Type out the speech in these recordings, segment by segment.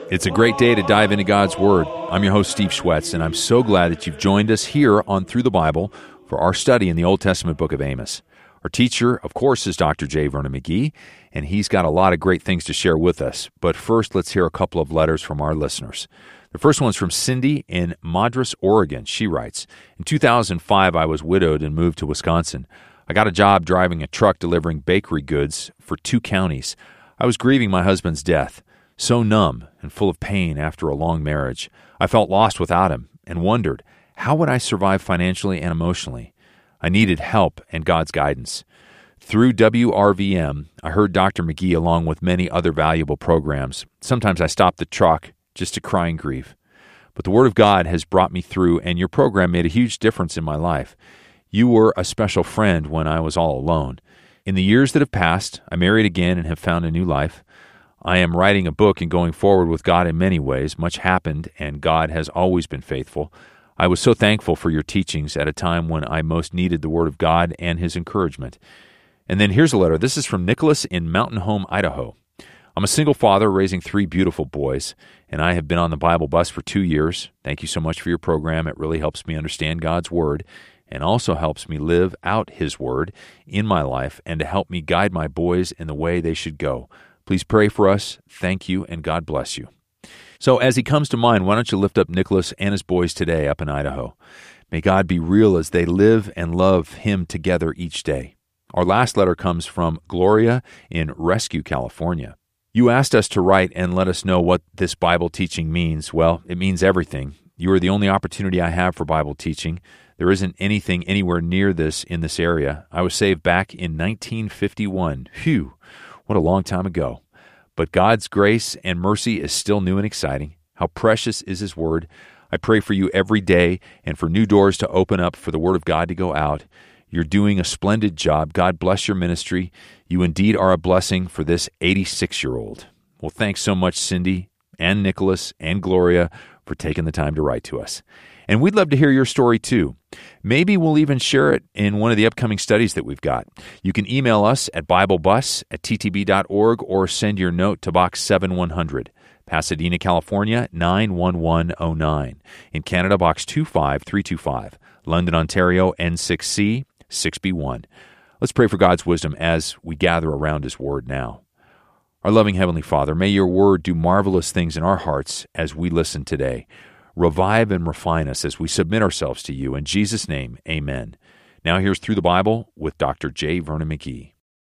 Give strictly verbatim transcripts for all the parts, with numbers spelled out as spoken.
It's a great day to dive into God's Word. I'm your host, Steve Schwetz, and I'm so glad that you've joined us here on Through the Bible for our study in the Old Testament book of Amos. Our teacher, of course, is Doctor J. Vernon McGee, and he's got a lot of great things to share with us. But first, let's hear a couple of letters from our listeners. The first one's from Cindy in Madras, Oregon. She writes, in two thousand five, I was widowed and moved to Wisconsin. I got a job driving a truck delivering bakery goods for two counties. I was grieving my husband's death. So numb and full of pain after a long marriage. I felt lost without him and wondered, how would I survive financially and emotionally? I needed help and God's guidance. Through W R V M, I heard Doctor McGee along with many other valuable programs. Sometimes I stopped the truck just to cry in grief. But the Word of God has brought me through, and your program made a huge difference in my life. You were a special friend when I was all alone. In the years that have passed, I married again and have found a new life. I am writing a book and going forward with God in many ways. Much happened, and God has always been faithful. I was so thankful for your teachings at a time when I most needed the Word of God and His encouragement. And then here's a letter. This is from Nicholas in Mountain Home, Idaho. I'm a single father raising three beautiful boys, and I have been on the Bible bus for two years. Thank you so much for your program. It really helps me understand God's Word and also helps me live out His Word in my life and to help me guide my boys in the way they should go. Please pray for us. Thank you, and God bless you. So as he comes to mind, why don't you lift up Nicholas and his boys today up in Idaho? May God be real as they live and love Him together each day. Our last letter comes from Gloria in Rescue, California. You asked us to write and let us know what this Bible teaching means. Well, it means everything. You are the only opportunity I have for Bible teaching. There isn't anything anywhere near this in this area. I was saved back in nineteen fifty-one. Phew. What a long time ago. But God's grace and mercy is still new and exciting. How precious is His Word. I pray for you every day and for new doors to open up for the Word of God to go out. You're doing a splendid job. God bless your ministry. You indeed are a blessing for this eighty-six-year-old. Well, thanks so much, Cindy and Nicholas and Gloria, for taking the time to write to us. And we'd love to hear your story, too. Maybe we'll even share it in one of the upcoming studies that we've got. You can email us at biblebus at t t b dot org or send your note to Box seven one hundred, Pasadena, California, nine one one oh nine. In Canada, Box two five three two five. London, Ontario, N six C six B one. Let's pray for God's wisdom as we gather around His Word now. Our loving Heavenly Father, may your Word do marvelous things in our hearts as we listen today. Revive and refine us as we submit ourselves to you. In Jesus' name, amen. Now here's Through the Bible with Doctor J. Vernon McGee.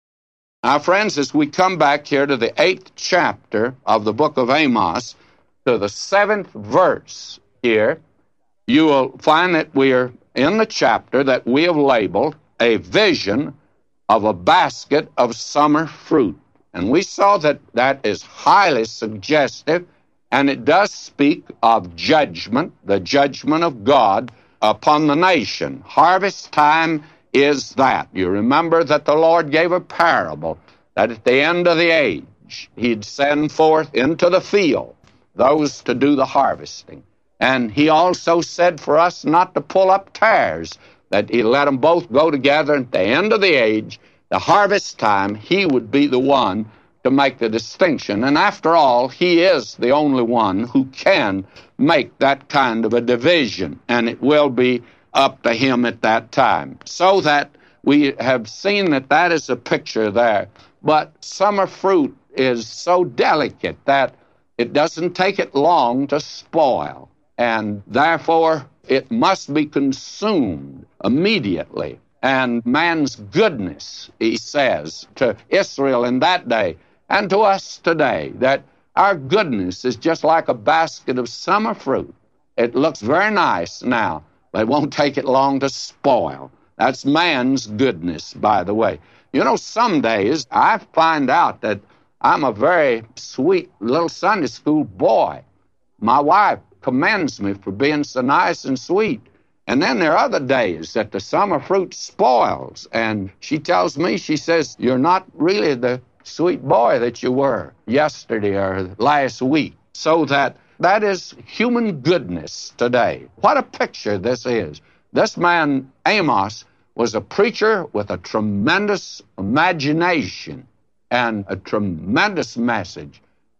Now, friends, as we come back here to the eighth chapter of the book of Amos, to the seventh verse here, you will find that we are in the chapter that we have labeled a vision of a basket of summer fruit. And we saw that that is highly suggestive, and it does speak of judgment, the judgment of God upon the nation. Harvest time is that. You remember that the Lord gave a parable that at the end of the age, He'd send forth into the field those to do the harvesting. And He also said for us not to pull up tares, that He let them both go together. At the end of the age, the harvest time, He would be the one to make the distinction. And after all, He is the only one who can make that kind of a division, and it will be up to Him at that time. So that we have seen that that is a picture there. But summer fruit is so delicate that it doesn't take it long to spoil, and therefore it must be consumed immediately. And man's goodness, he says to Israel in that day, and to us today, that our goodness is just like a basket of summer fruit. It looks very nice now, but it won't take it long to spoil. That's man's goodness, by the way. You know, some days I find out that I'm a very sweet little Sunday school boy. My wife commends me for being so nice and sweet. And then there are other days that the summer fruit spoils, and she tells me, she says, you're not really the sweet boy that you were yesterday or last week. So that that is human goodness today. What a picture this is. This man, Amos, was a preacher with a tremendous imagination and a tremendous message.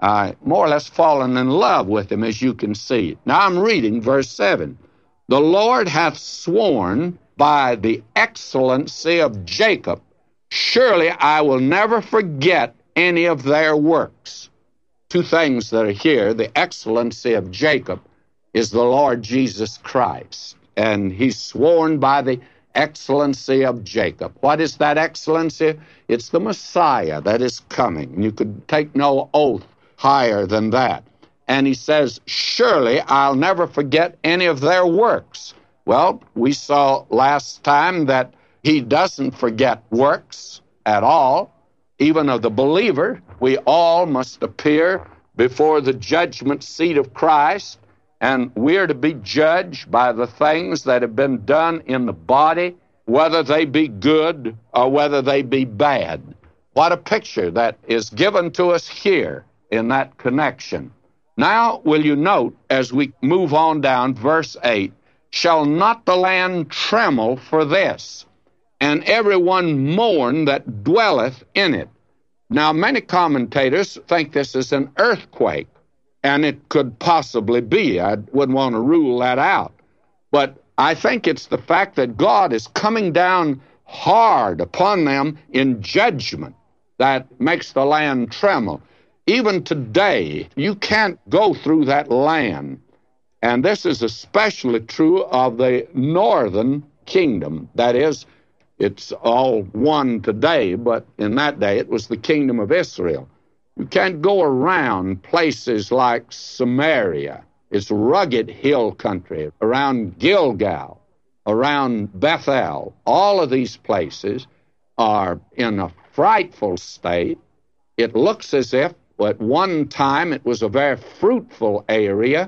I more or less fallen in love with him, as you can see. Now I'm reading verse seven. The Lord hath sworn by the excellency of Jacob, surely I will never forget any of their works. Two things that are here. The excellency of Jacob is the Lord Jesus Christ, and he's sworn by the excellency of Jacob. What is that excellency? It's the Messiah that is coming. You could take no oath higher than that. And he says, surely I'll never forget any of their works. Well, we saw last time that he doesn't forget works at all. Even of the believer, we all must appear before the judgment seat of Christ, and we're to be judged by the things that have been done in the body, whether they be good or whether they be bad. What a picture that is given to us here in that connection. Now, will you note, as we move on down, verse eight, shall not the land tremble for this, and everyone mourn that dwelleth in it? Now, many commentators think this is an earthquake, and it could possibly be. I wouldn't want to rule that out. But I think it's the fact that God is coming down hard upon them in judgment that makes the land tremble. Even today, you can't go through that land. And this is especially true of the northern kingdom. That is, it's all one today, but in that day it was the kingdom of Israel. You can't go around places like Samaria. It's rugged hill country, around Gilgal, around Bethel. All of these places are in a frightful state. It looks as if at one time it was a very fruitful area,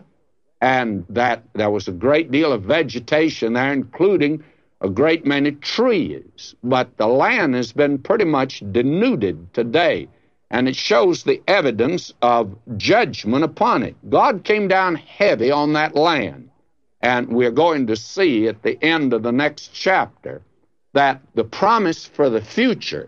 and that there was a great deal of vegetation there, including a great many trees. But the land has been pretty much denuded today, and it shows the evidence of judgment upon it. God came down heavy on that land, and we're going to see at the end of the next chapter that the promise for the future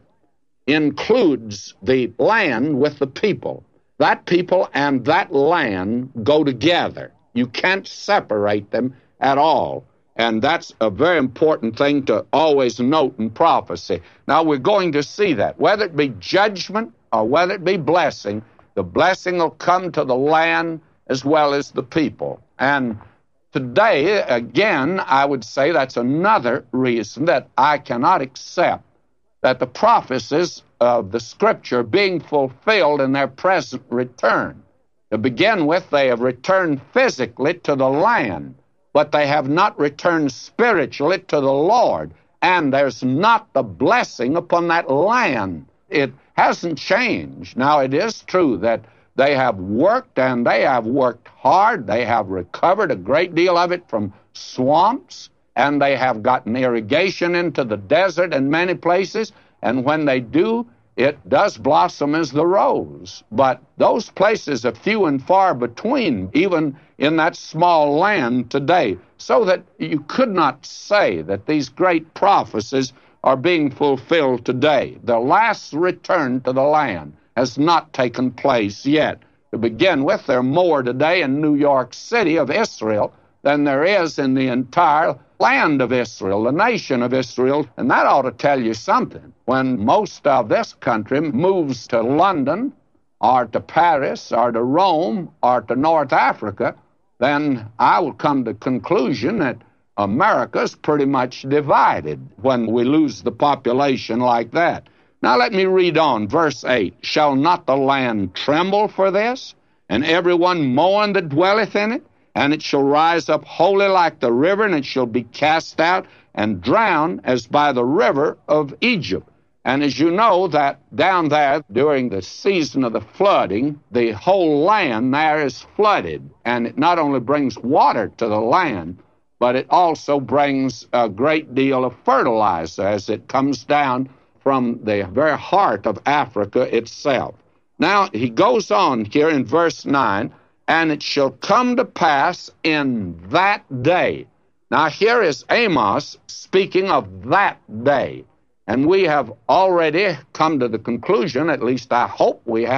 includes the land with the people. That people and that land go together. You can't separate them at all. And that's a very important thing to always note in prophecy. Now, we're going to see that. Whether it be judgment or whether it be blessing, the blessing will come to the land as well as the people. And today, again, I would say that's another reason that I cannot accept that the prophecies of the Scripture being fulfilled in their present return. To begin with, they have returned physically to the land, but they have not returned spiritually to the Lord, and there's not the blessing upon that land. It hasn't changed. Now, it is true that they have worked, and they have worked hard. They have recovered a great deal of it from swamps, and they have gotten irrigation into the desert in many places, and when they do, it does blossom as the rose. But those places are few and far between, even in that small land today, so that you could not say that these great prophecies are being fulfilled today. The last return to the land has not taken place yet. To begin with, there are more today in New York City of Israel than there is in the entire land of Israel, the nation of Israel, and that ought to tell you something. When most of this country moves to London or to Paris or to Rome or to North Africa, then I will come to the conclusion that America's pretty much divided when we lose the population like that. Now let me read on, verse eight. Shall not the land tremble for this, and everyone mourn that dwelleth in it? And it shall rise up wholly like the river, and it shall be cast out and drowned as by the river of Egypt. And as you know, that down there during the season of the flooding, the whole land there is flooded. And it not only brings water to the land, but it also brings a great deal of fertilizer as it comes down from the very heart of Africa itself. Now, he goes on here in verse nine, and it shall come to pass in that day. Now, here is Amos speaking of that day. And we have already come to the conclusion, at least I hope we have,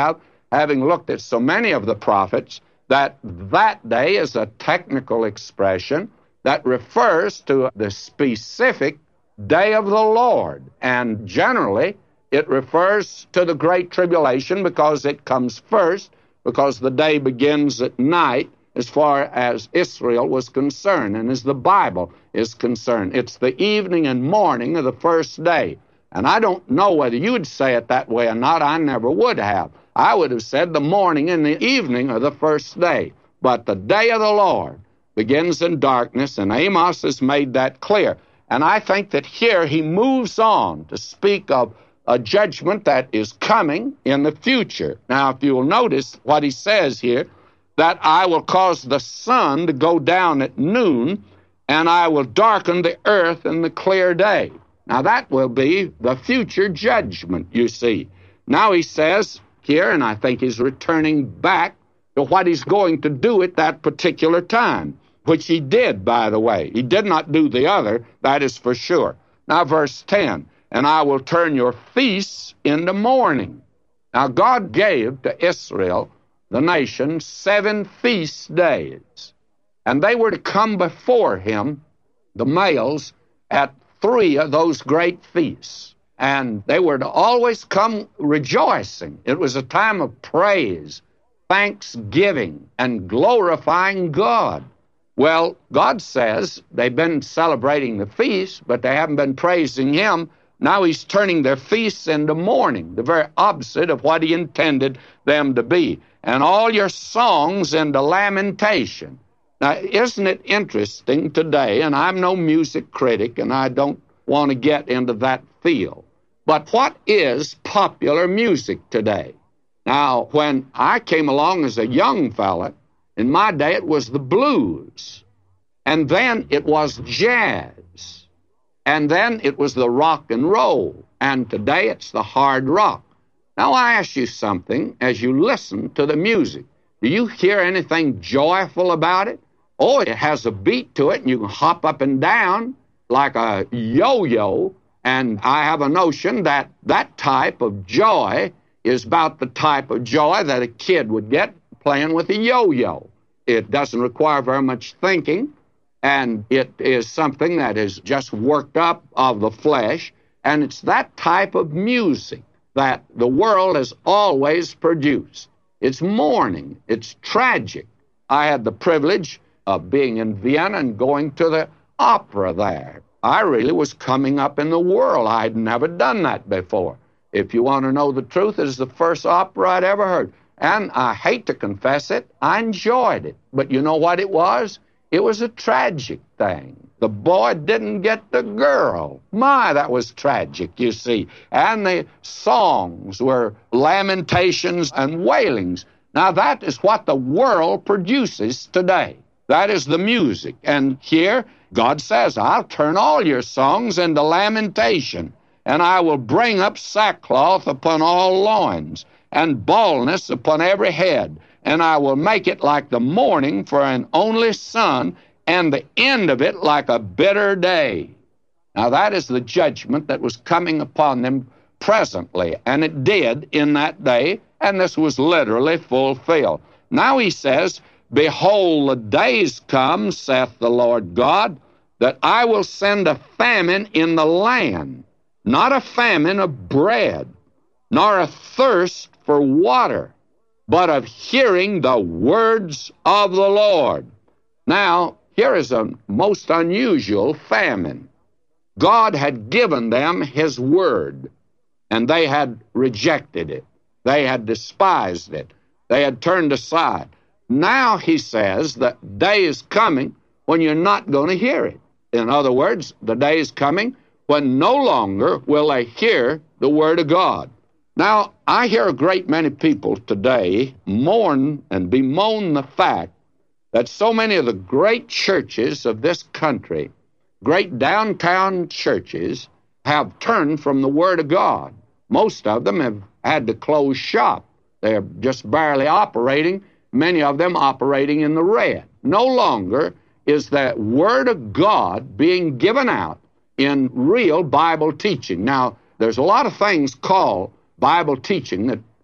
having looked at so many of the prophets, that that day is a technical expression that refers to the specific day of the Lord. And generally, it refers to the Great Tribulation because it comes first, because the day begins at night as far as Israel was concerned and as the Bible is concerned. It's the evening and morning of the first day. And I don't know whether you would say it that way or not. I never would have. I would have said the morning and the evening of the first day. But the day of the Lord begins in darkness, and Amos has made that clear. And I think that here he moves on to speak of a judgment that is coming in the future. Now, if you'll notice what he says here, that I will cause the sun to go down at noon, and I will darken the earth in the clear day. Now, that will be the future judgment, you see. Now he says here, and I think he's returning back to what he's going to do at that particular time, which he did, by the way. He did not do the other, that is for sure. Now, verse ten, and I will turn your feasts into mourning. Now, God gave to Israel, the nation, seven feast days, and they were to come before him, the males, at three of those great feasts. And they were to always come rejoicing. It was a time of praise, thanksgiving, and glorifying God. Well, God says they've been celebrating the feast, but they haven't been praising him. Now he's turning their feasts into mourning, the very opposite of what he intended them to be. And all your songs into lamentation. Now, isn't it interesting today, and I'm no music critic, and I don't want to get into that field, but what is popular music today? Now, when I came along as a young fella, in my day it was the blues, and then it was jazz, and then it was the rock and roll, and today it's the hard rock. Now, I ask you something as you listen to the music. Do you hear anything joyful about it? Oh, it has a beat to it, and you can hop up and down like a yo-yo, and I have a notion that that type of joy is about the type of joy that a kid would get playing with a yo-yo. It doesn't require very much thinking, and it is something that is just worked up of the flesh, and it's that type of music that the world has always produced. It's mourning. It's tragic. I had the privilege of being in Vienna and going to the opera there. I really was coming up in the world. I'd never done that before. If you want to know the truth, it is the first opera I'd ever heard. And I hate to confess it, I enjoyed it. But you know what it was? It was a tragic thing. The boy didn't get the girl. My, that was tragic, you see. And the songs were lamentations and wailings. Now, that is what the world produces today. That is the music. And here, God says, I'll turn all your songs into lamentation, and I will bring up sackcloth upon all loins, and baldness upon every head, and I will make it like the mourning for an only son, and the end of it like a bitter day. Now, that is the judgment that was coming upon them presently, and it did in that day, and this was literally fulfilled. Now he says, behold, the days come, saith the Lord God, that I will send a famine in the land, not a famine of bread, nor a thirst for water, but of hearing the words of the Lord. Now, here is a most unusual famine. God had given them his word, and they had rejected it. They had despised it. They had turned aside. Now he says that day is coming when you're not going to hear it. In other words, the day is coming when no longer will they hear the word of God. Now, I hear a great many people today mourn and bemoan the fact that so many of the great churches of this country, great downtown churches, have turned from the Word of God. Most of them have had to close shop. They're just barely operating, many of them operating in the red. No longer is the Word of God being given out in real Bible teaching. Now, there's a lot of things called Bible teaching that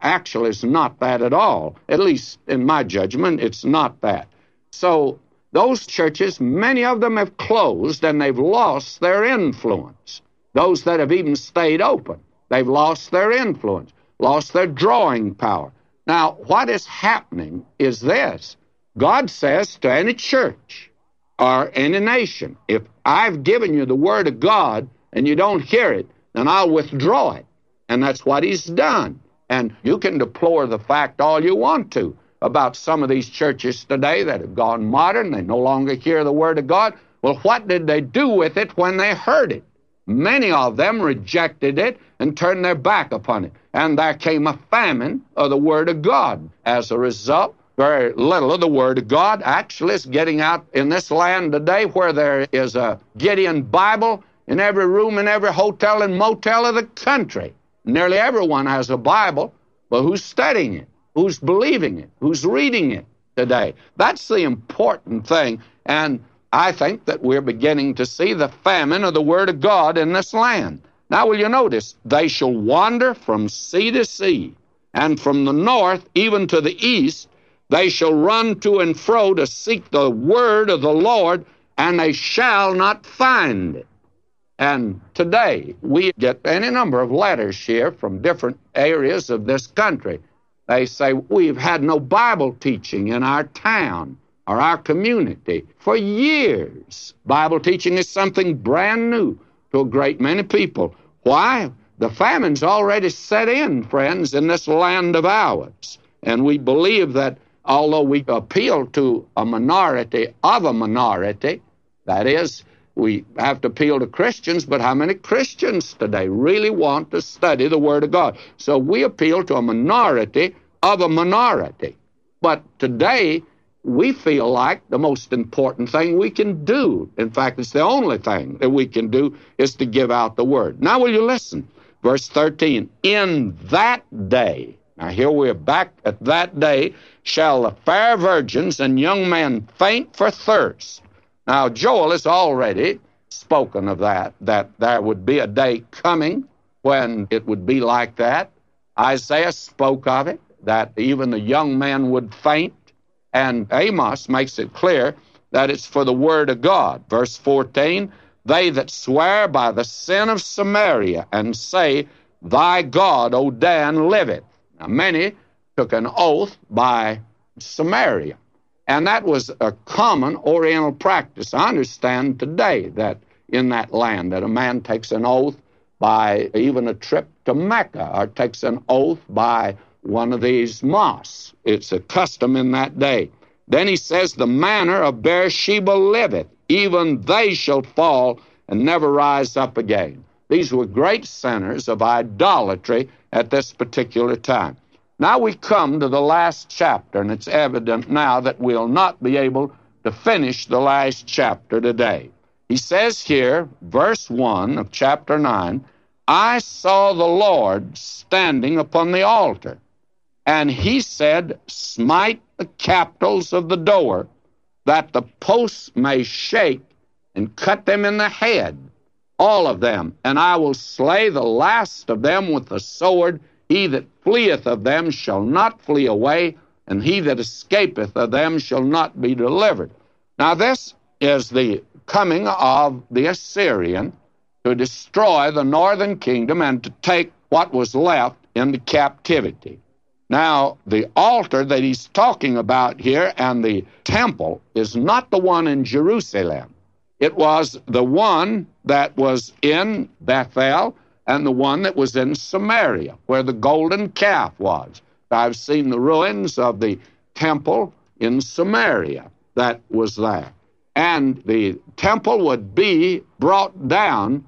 actually is not that at all. At least in my judgment, it's not that. So those churches, many of them have closed and they've lost their influence. Those that have even stayed open, they've lost their influence, lost their drawing power. Now, what is happening is this. God says to any church or any nation, if I've given you the Word of God and you don't hear it, then I'll withdraw it. And that's what He's done. And you can deplore the fact all you want to about some of these churches today that have gone modern. They no longer hear the Word of God. Well, what did they do with it when they heard it? Many of them rejected it and turned their back upon it. And there came a famine of the Word of God. As a result, very little of the Word of God actually is getting out in this land today, where there is a Gideon Bible in every room, in every hotel and motel of the country. Nearly everyone has a Bible, but who's studying it? Who's believing it? Who's reading it today? That's the important thing. And I think that we're beginning to see the famine of the Word of God in this land. Now, will you notice, they shall wander from sea to sea, and from the north even to the east, they shall run to and fro to seek the word of the Lord, and they shall not find it. And today, we get any number of letters here from different areas of this country. They say, we've had no Bible teaching in our town or our community for years. Bible teaching is something brand new to a great many people. Why? The famine's already set in, friends, in this land of ours. And we believe that although we appeal to a minority of a minority, that is, we have to appeal to Christians, but how many Christians today really want to study the Word of God? So we appeal to a minority of a minority. But today, we feel like the most important thing we can do, in fact, it's the only thing that we can do, is to give out the Word. Now, will you listen? Verse thirteen, in that day, now here we're back at that day, shall the fair virgins and young men faint for thirst. Now, Joel has already spoken of that, that there would be a day coming when it would be like that. Isaiah spoke of it, that even the young men would faint. And Amos makes it clear that it's for the Word of God. Verse fourteen, they that swear by the sin of Samaria and say, thy God, O Dan, liveth. Now, many took an oath by Samaria. And that was a common Oriental practice. I understand today that in that land that a man takes an oath by even a trip to Mecca, or takes an oath by one of these mosques. It's a custom in that day. Then he says, the manner of Beersheba liveth, even they shall fall and never rise up again. These were great centers of idolatry at this particular time. Now we come to the last chapter, and it's evident now that we'll not be able to finish the last chapter today. He says here, verse one of chapter nine, I saw the Lord standing upon the altar, and he said, smite the capitals of the door, that the posts may shake, and cut them in the head, all of them, and I will slay the last of them with the sword. He that fleeth of them shall not flee away, and he that escapeth of them shall not be delivered. Now this is the coming of the Assyrian to destroy the northern kingdom and to take what was left into captivity. Now, the altar that he's talking about here and the temple is not the one in Jerusalem. It was the one that was in Bethel and the one that was in Samaria, where the golden calf was. I've seen the ruins of the temple in Samaria that was there. And the temple would be brought down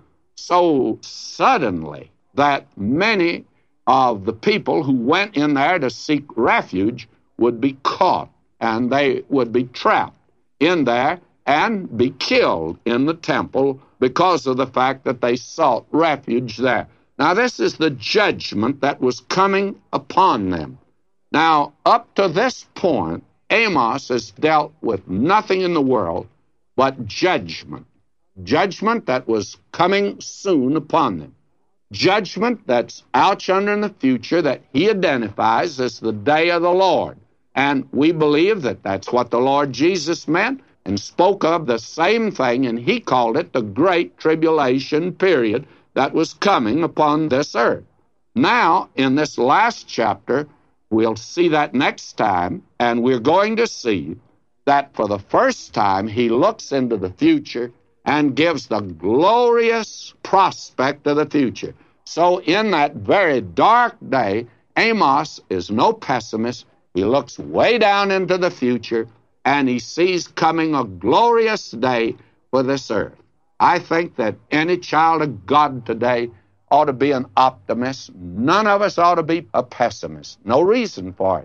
so suddenly that many of the people who went in there to seek refuge would be caught, and they would be trapped in there and be killed in the temple because of the fact that they sought refuge there. Now, this is the judgment that was coming upon them. Now, up to this point, Amos has dealt with nothing in the world but judgment. Judgment that was coming soon upon them. judgment that's out yonder in the future that he identifies as the day of the Lord. And we believe that that's what the Lord Jesus meant and spoke of the same thing, and he called it the Great Tribulation period that was coming upon this earth. Now, in this last chapter, we'll see that next time, and we're going to see that for the first time he looks into the future and gives the glorious prospect of the future. So in that very dark day, Amos is no pessimist. He looks way down into the future, and he sees coming a glorious day for this earth. I think that any child of God today ought to be an optimist. None of us ought to be a pessimist. No reason for it.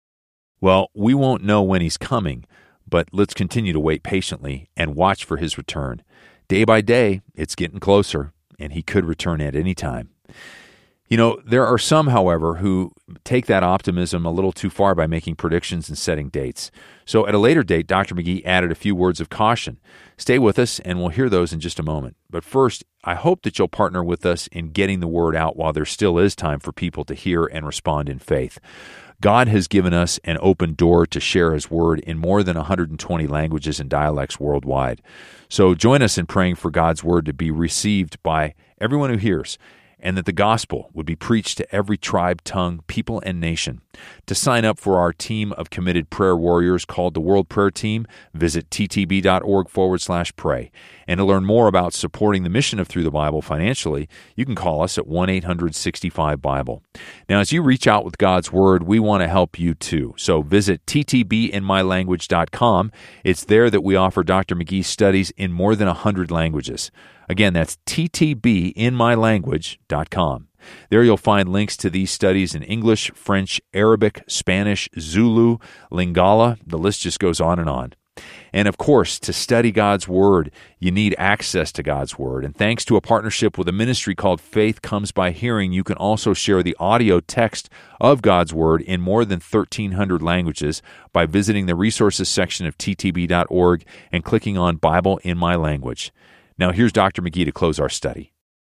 Well, we won't know when he's coming, but let's continue to wait patiently and watch for his return. Day by day, it's getting closer, and he could return at any time. You know, there are some, however, who take that optimism a little too far by making predictions and setting dates. So at a later date, Doctor McGee added a few words of caution. Stay with us, and we'll hear those in just a moment. But first, I hope that you'll partner with us in getting the word out while there still is time for people to hear and respond in faith. God has given us an open door to share His Word in more than one hundred twenty languages and dialects worldwide. So join us in praying for God's Word to be received by everyone who hears, and that the gospel would be preached to every tribe, tongue, people, and nation. To sign up for our team of committed prayer warriors called the World Prayer Team, visit ttb.org forward slash pray. And to learn more about supporting the mission of Through the Bible financially, you can call us at one eight hundred sixty-five Bible. Now, as you reach out with God's Word, we want to help you too. So visit t t b in my language dot com. It's there that we offer Doctor McGee's studies in more than one hundred languages. Again, that's t t b in my language dot com. There you'll find links to these studies in English, French, Arabic, Spanish, Zulu, Lingala. The list just goes on and on. And of course, to study God's Word, you need access to God's Word. And thanks to a partnership with a ministry called Faith Comes by Hearing, you can also share the audio text of God's Word in more than thirteen hundred languages by visiting the resources section of t t b dot org and clicking on Bible in My Language. Now here's Doctor McGee to close our study.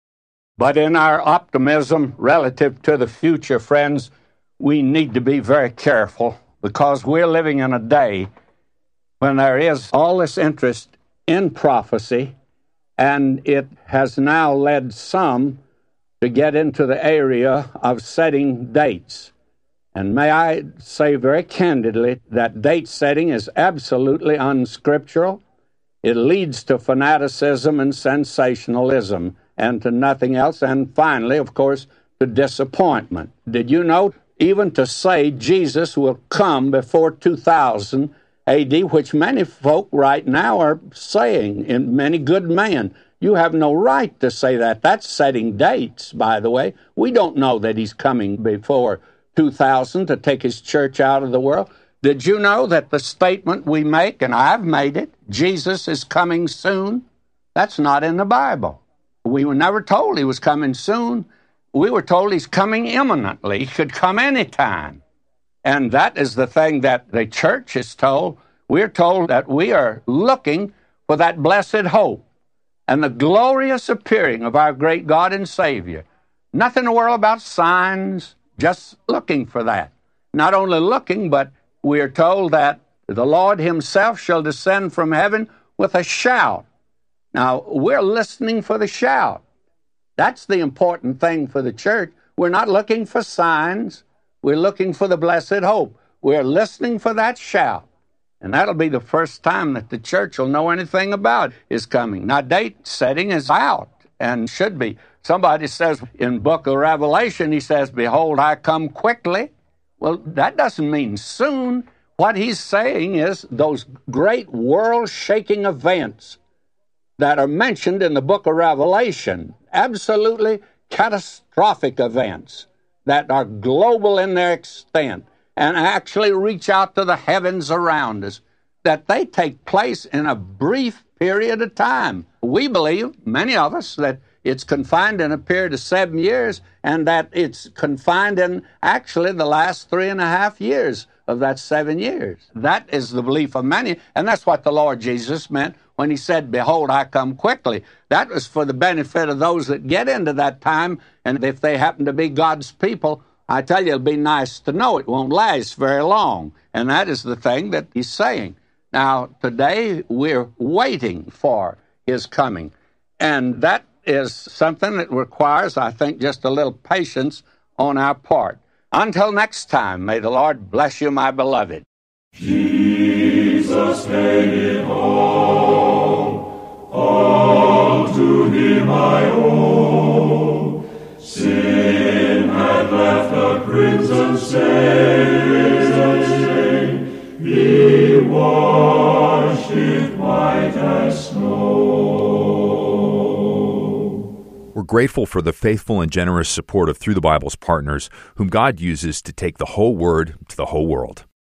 But in our optimism relative to the future, friends, we need to be very careful because we're living in a day when there is all this interest in prophecy, and it has now led some to get into the area of setting dates. And may I say very candidly that date setting is absolutely unscriptural. It leads to fanaticism and sensationalism and to nothing else. And finally, of course, to disappointment. Did you know, even to say Jesus will come before two thousand A D, which many folk right now are saying, in many good men, you have no right to say that. That's setting dates, by the way. We don't know that he's coming before two thousand to take his church out of the world. Did you know that the statement we make, and I've made it, Jesus is coming soon, that's not in the Bible. We were never told he was coming soon. We were told he's coming imminently. He could come anytime. And that is the thing that the church is told. We're told that we are looking for that blessed hope and the glorious appearing of our great God and Savior. Nothing in the world about signs, just looking for that. Not only looking, but we are told that the Lord himself shall descend from heaven with a shout. Now, we're listening for the shout. That's the important thing for the church. We're not looking for signs. We're looking for the blessed hope. We're listening for that shout. And that'll be the first time that the church will know anything about his coming. Now, date setting is out and should be. Somebody says in book of Revelation, he says, behold, I come quickly. Well, that doesn't mean soon. What he's saying is those great world-shaking events that are mentioned in the book of Revelation, absolutely catastrophic events that are global in their extent and actually reach out to the heavens around us, that they take place in a brief period of time. We believe, many of us, that it's confined in a period of seven years and that it's confined in actually the last three and a half years of that seven years. That is the belief of many, and that's what the Lord Jesus meant when he said, behold, I come quickly. That was for the benefit of those that get into that time, and if they happen to be God's people, I tell you, it'll be nice to know it won't last very long. And that is the thing that he's saying. Now, today, we're waiting for his coming. And that is something that requires, I think, just a little patience on our part. Until next time, may the Lord bless you, my beloved. Jesus made it all, all to him I owe. Sin had left a crimson stain, he washed it white as snow. We're grateful for the faithful and generous support of Through the Bible's partners, whom God uses to take the whole Word to the whole world.